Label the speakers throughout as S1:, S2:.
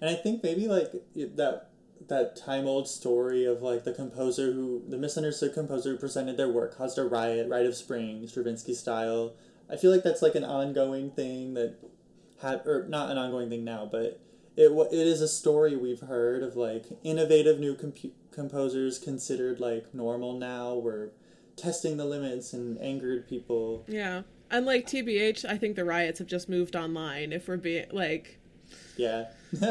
S1: And I think maybe like that time old story of like the misunderstood composer who presented their work caused a riot, Rite of Spring, Stravinsky style. I feel like that's like an ongoing thing that or not an ongoing thing now, but it is a story we've heard of like innovative new composers considered like normal now. We're testing the limits and angered people.
S2: Yeah. And like TBH, I think the riots have just moved online, if we're being like...
S1: Yeah.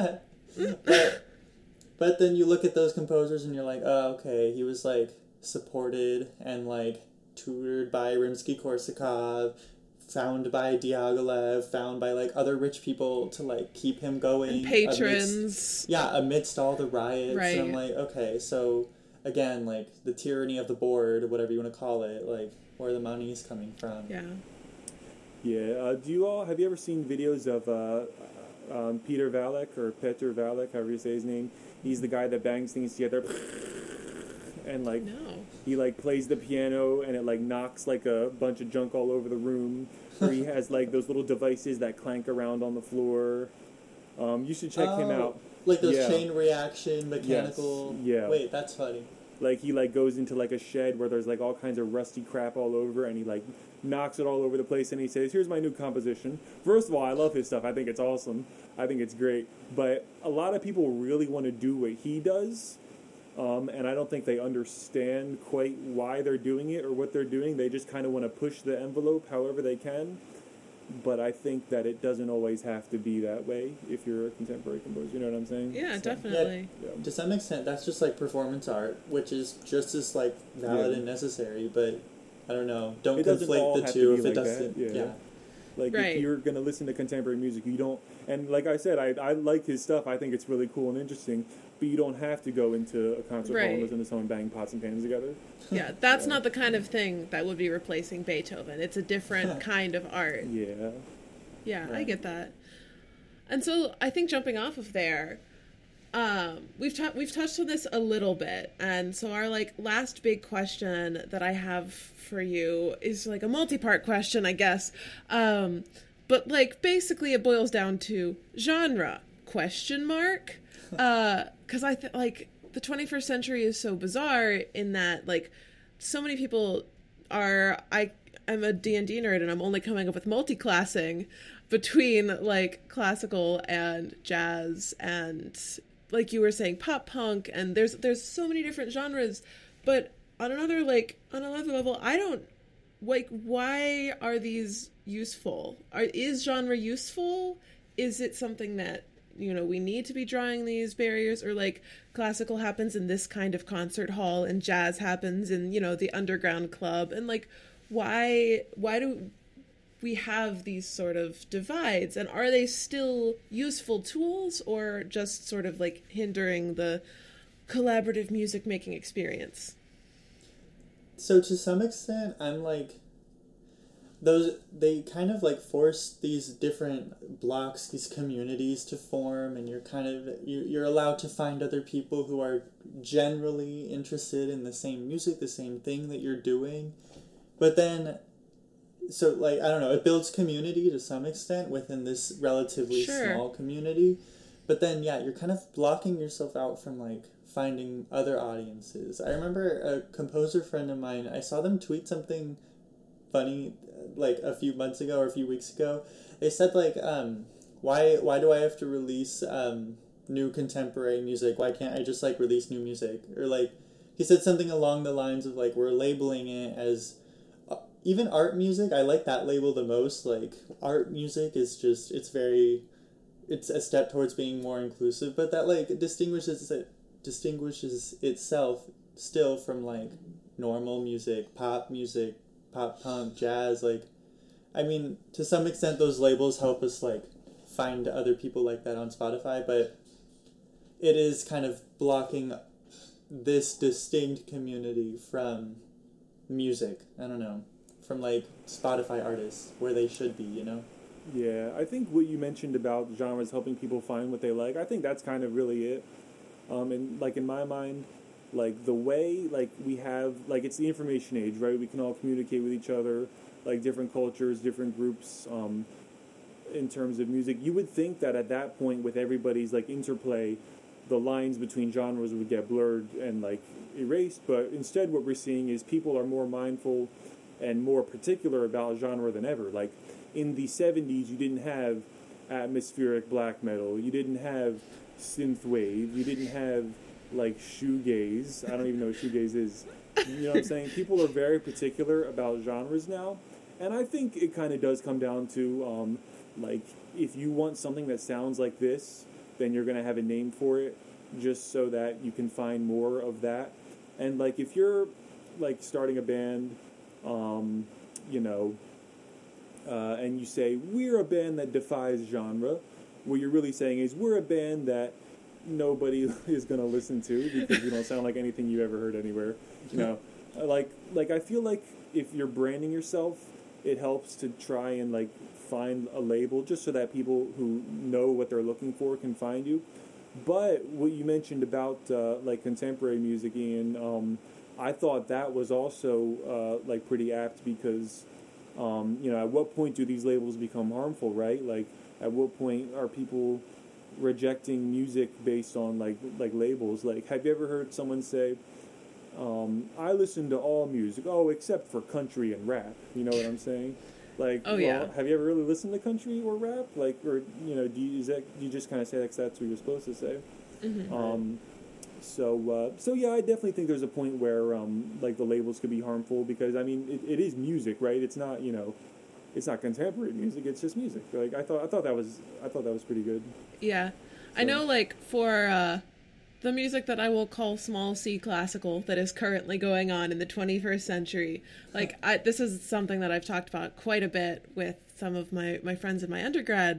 S1: But then you look at those composers and you're like, oh, okay, he was like supported and like tutored by Rimsky-Korsakov, found by Diaghilev, found by like other rich people to like keep him going.
S2: And patrons.
S1: Amidst all the riots.
S2: Right.
S1: And I'm like, okay, so again, like the tyranny of the board, whatever you want to call it, like where the money is coming from.
S2: Yeah.
S3: Yeah. Have you ever seen videos of Peter Valek or Petr Valek, however you say his name? He's the guy that bangs things together. And like he like plays the piano and it like knocks like a bunch of junk all over the room. Or he has like those little devices that clank around on the floor. You should check him out.
S1: Like those chain reaction mechanical.
S3: Yes. Yeah.
S1: Wait, that's funny.
S3: Like he like goes into like a shed where there's like all kinds of rusty crap all over, and he like knocks it all over the place, and he says, "Here's my new composition." First of all, I love his stuff. I think it's awesome. I think it's great. But a lot of people really want to do what he does. And I don't think they understand quite why they're doing it or what they're doing. They just kind of want to push the envelope however they can. But I think that it doesn't always have to be that way if you're a contemporary composer. You know what I'm saying?
S2: Yeah, definitely.
S1: Yeah, to some extent, that's just like performance art, which is just as like valid and necessary. But I don't know. Don't conflate the two if it doesn't. Yeah.
S3: Like, if you're going to listen to contemporary music, you don't... And like I said, I like his stuff. I think it's really cool and interesting. But you don't have to go into a concert hall and listen to someone bang pots and pans together.
S2: Yeah, that's not the kind of thing that would be replacing Beethoven. It's a different kind of art.
S3: Yeah.
S2: Yeah, I get that. And so I think jumping off of there, we've touched on this a little bit. And so our like last big question that I have for you is like a multi-part question, I guess. But like basically it boils down to genre ? Because I like the 21st century is so bizarre in that like so many people I'm a D&D nerd and I'm only coming up with multi-classing between like classical and jazz and like you were saying pop punk, and there's so many different genres. But on another level, I don't like, why are these useful? Is genre useful? Is it something that, you know, we need to be drawing these barriers, or like classical happens in this kind of concert hall and jazz happens in, you know, the underground club, and like why do we have these sort of divides, and are they still useful tools or just sort of like hindering the collaborative music making experience?
S1: So to some extent, I'm like, they kind of like force these different blocks, these communities to form, and you're allowed to find other people who are generally interested in the same music, the same thing that you're doing. But then, so like, I don't know, it builds community to some extent within this relatively small community. But then, yeah, you're kind of blocking yourself out from like finding other audiences. I remember a composer friend of mine, I saw them tweet something funny like a few months ago or a few weeks ago. They said like, why do I have to release new contemporary music? Why can't I just like release new music? Or like, he said something along the lines of like, we're labeling it as even art music. I like that label the most. Like, art music is just, it's a step towards being more inclusive, but that like distinguishes itself still from like normal music, pop punk, jazz. Like, I mean, to some extent those labels help us like find other people like that on Spotify, but it is kind of blocking this distinct community from music. I don't know, from like Spotify artists where they should be, you know?
S3: Yeah, I think what you mentioned about genres helping people find what they like, I think that's kind of really it. And like in my mind, like the way like we have, like it's the information age, right? We can all communicate with each other, like different cultures, different groups. in terms of music. You would think that at that point, with everybody's like interplay, the lines between genres would get blurred and like erased. But instead, what we're seeing is people are more mindful and more particular about genre than ever. Like in the 70s, you didn't have atmospheric black metal, you didn't have synthwave, you didn't have like shoegaze. I don't even know what shoegaze is. You know what I'm saying? People are very particular about genres now, and I think it kind of does come down to like if you want something that sounds like this, then you're gonna have a name for it, just so that you can find more of that. And like if you're like starting a band, you know, and you say we're a band that defies genre, what you're really saying is we're a band that nobody is going to listen to because we don't sound like anything you ever heard anywhere. You know, like I feel like if you're branding yourself, it helps to try and like find a label just so that people who know what they're looking for can find you. But what you mentioned about like contemporary music, Ian, I thought that was also like pretty apt because you know, at what point do these labels become harmful, right? Like at what point are people rejecting music based on like labels? Like, have you ever heard someone say, I listen to all music, except for country and rap? You know what I'm saying? Like,
S2: yeah.
S3: Have you ever really listened to country or rap? Like, or you know, do you just kind of say that's what you're supposed to say?
S2: Mm-hmm.
S3: So yeah, I definitely think there's a point where like the labels could be harmful because I mean it is music, right? It's not, you know, it's not contemporary music. It's just music. Like I thought that was pretty good.
S2: Yeah, so. I know. Like for the music that I will call small C classical that is currently going on in the 21st century, like this is something that I've talked about quite a bit with some of my friends in my undergrad.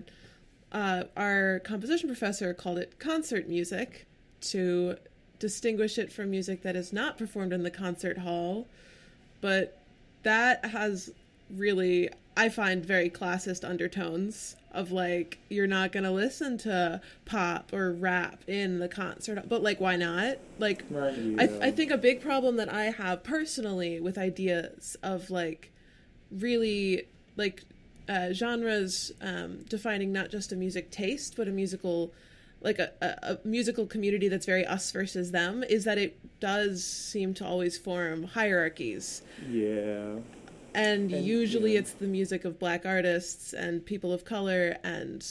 S2: Our composition professor called it concert music to distinguish it from music that is not performed in the concert hall, but that has really, I find, very classist undertones of like, you're not gonna listen to pop or rap in the concert, but like, why not? Like,
S1: right, yeah.
S2: I think a big problem that I have personally with ideas of like really like genres defining not just a music taste but a musical, like a musical community that's very us versus them, is that it does seem to always form hierarchies.
S3: Yeah.
S2: And usually it's the music of black artists and people of color and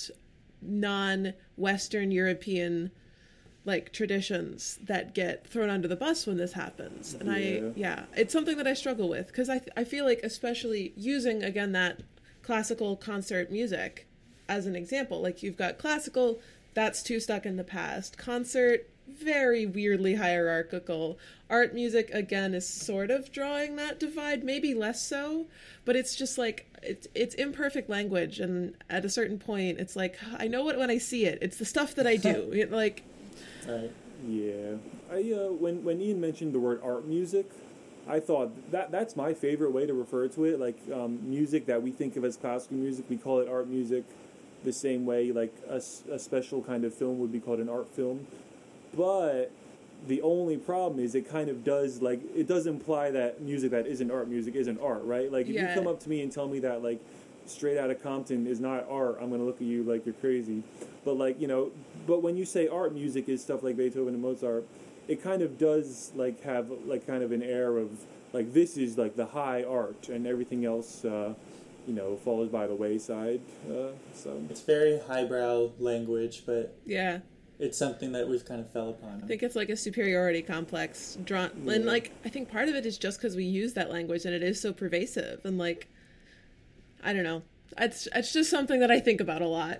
S2: non-Western European like traditions that get thrown under the bus when this happens. And it's something that I struggle with because I feel like, especially using again that classical concert music as an example, like you've got classical, that's too stuck in the past. Concert, very weirdly hierarchical. Art music, again, is sort of drawing that divide, maybe less so, but it's just like, it's imperfect language, and at a certain point, it's like, I know it when I see it. It's the stuff that I do. Like...
S1: Right.
S3: Yeah. When Ian mentioned the word art music, I thought that's my favorite way to refer to it. Like, music that we think of as classical music, we call it art music. The same way like a special kind of film would be called an art film. But the only problem is it kind of does, like, it does imply that music that isn't art music isn't art, right? Like, if you come up to me and tell me that, like, Straight Outta Compton is not art, I'm going to look at you like you're crazy. But, like, you know, but when you say art music is stuff like Beethoven and Mozart, it kind of does, like, have, like, kind of an air of, like, this is, like, the high art, and everything else, you know, falls by the wayside. So
S1: it's very highbrow language, but
S2: yeah,
S1: it's something that we've kind of fell upon.
S2: I think it's like a superiority complex drawn, and like I think part of it is just because we use that language and it is so pervasive, and like I don't know, it's just something that I think about a lot.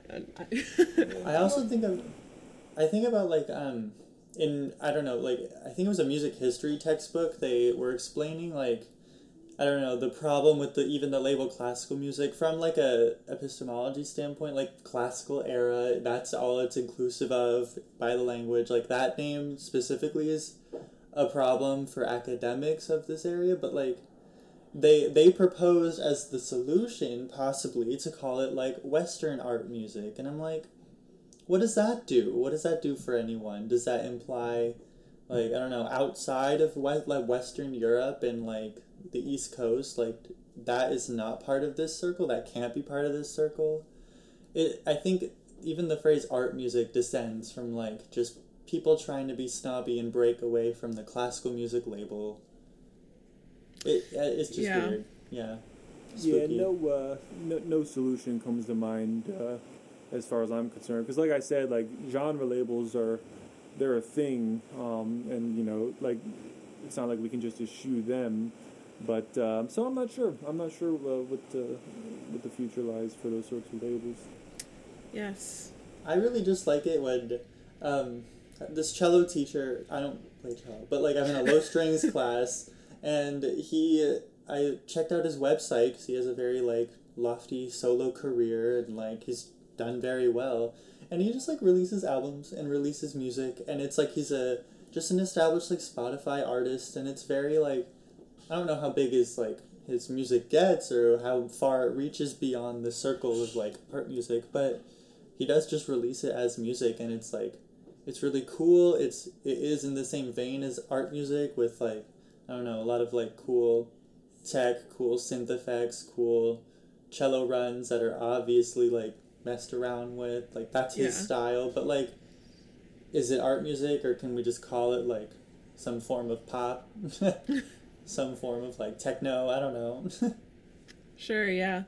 S1: I also think about like in I don't know, like I think it was a music history textbook. They were explaining like, I don't know, the problem with even the label classical music from like a epistemology standpoint, like classical era, that's all it's inclusive of by the language. Like that name specifically is a problem for academics of this area, but like they proposed as the solution possibly to call it like Western art music. And I'm like, what does that do? What does that do for anyone? Does that imply like, I don't know, outside of like Western Europe and like the East Coast, like that is not part of this circle, that can't be part of this circle? I think even the phrase art music descends from like just people trying to be snobby and break away from the classical music label. It's just weird. Yeah. Spooky.
S3: Yeah, no solution comes to mind as far as I'm concerned. Because, like I said, like genre labels they're a thing, and you know, like it's not like we can just eschew them. But so I'm not sure. I'm not sure what the future lies for those sorts of labels.
S2: Yes.
S1: I really just like it when this cello teacher. I don't play cello, but like I'm in a low strings class, and I checked out his website because he has a very like lofty solo career and like he's done very well, and he just like releases albums and releases music, and it's like he's just an established like Spotify artist, and it's very like I don't know how big his music gets or how far it reaches beyond the circle of like art music, but he does just release it as music, and it's like it's really cool. It is in the same vein as art music with like I don't know, a lot of like cool tech, cool synth effects, cool cello runs that are obviously like messed around with. Like that's his style, but like is it art music or can we just call it like some form of pop? Some form of like techno, I don't know.
S2: Sure, yeah.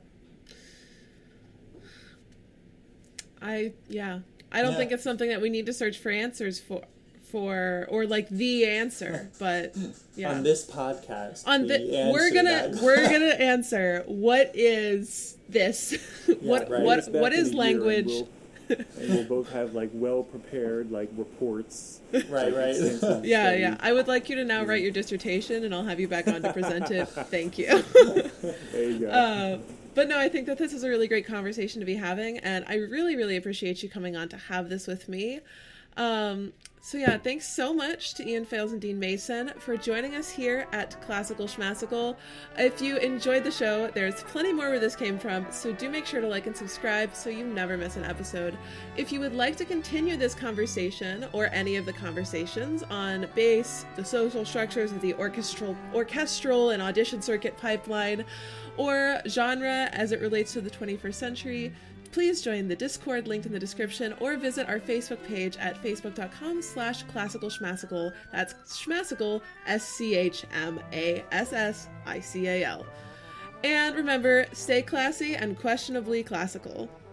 S2: I don't think it's something that we need to search for answers for or like the answer, but yeah.
S1: On this podcast,
S2: we're gonna answer what is this? What is language?
S3: And we'll both have like well prepared like reports.
S1: Right.
S2: Yeah. I would like you to now write your dissertation, and I'll have you back on to present it. Thank you.
S3: There you go.
S2: But no, I think that this is a really great conversation to be having, and I really, really appreciate you coming on to have this with me. So yeah, thanks so much to Ian Fales and Dean Mason for joining us here at Classical Schmassical. If you enjoyed the show, there's plenty more where this came from, so do make sure to like and subscribe so you never miss an episode. If you would like to continue this conversation or any of the conversations on bass, the social structures of the orchestral and audition circuit pipeline, or genre as it relates to the 21st century, please join the Discord linked in the description or visit our Facebook page at facebook.com/classicalschmassical. That's schmassical, SCHMASSICAL. And remember, stay classy and questionably classical.